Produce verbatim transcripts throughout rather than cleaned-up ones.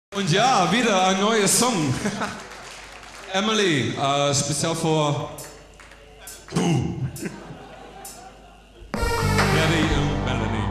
Und ja, wieder ein neuer Song. Emily, äh, speziell für du. Harry und Melanie.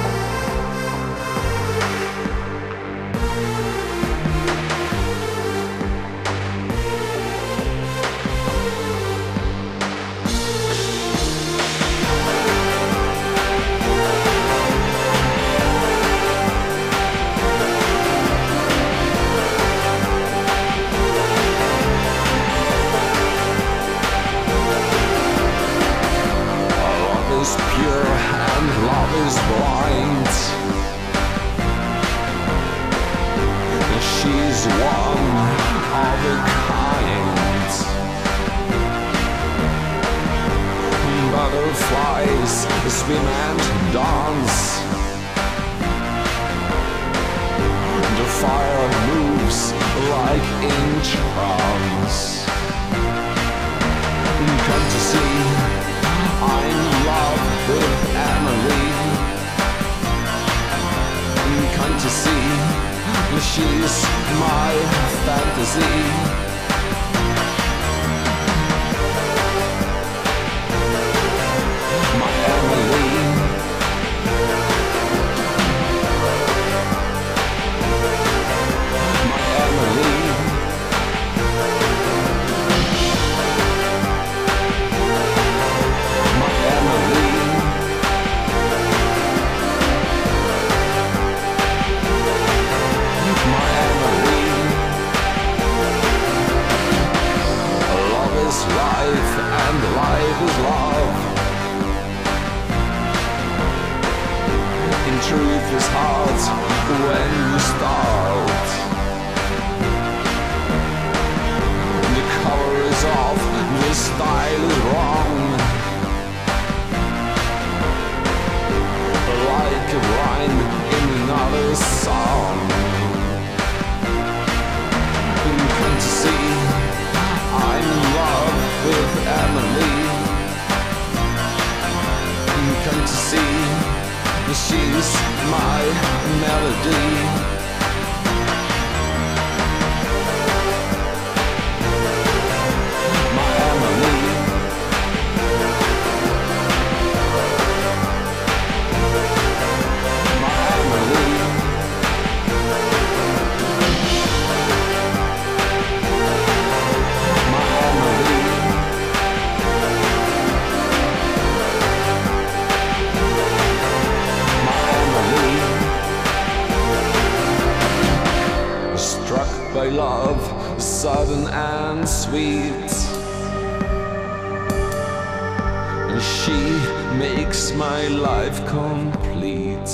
Pure and love is blind. She's one of a kind. Butterflies swim and dance. The fire moves like in trance. Come to see, I'm in love with Emily. Can't you see, she's my fantasy. My Emily. My Emily. Life and life is love. In truth is hard when you start. The color is off, the style is wrong. Like a line in another song. Can't you see, I'm in love with Emily. Come to see, she's my melody. My Emily. My Emily. Struck by love, sudden and sweet. And she makes my life complete.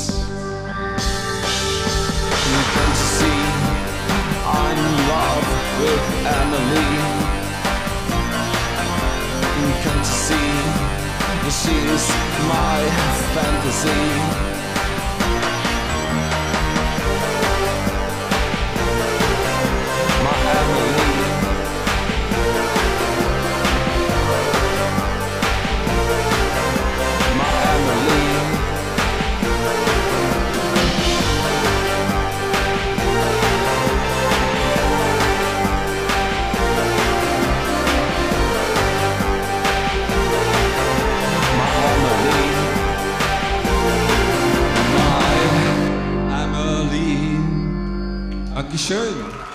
Can't you see, I'm in love with Emily. Can't you see, she's my fantasy. Dankeschön.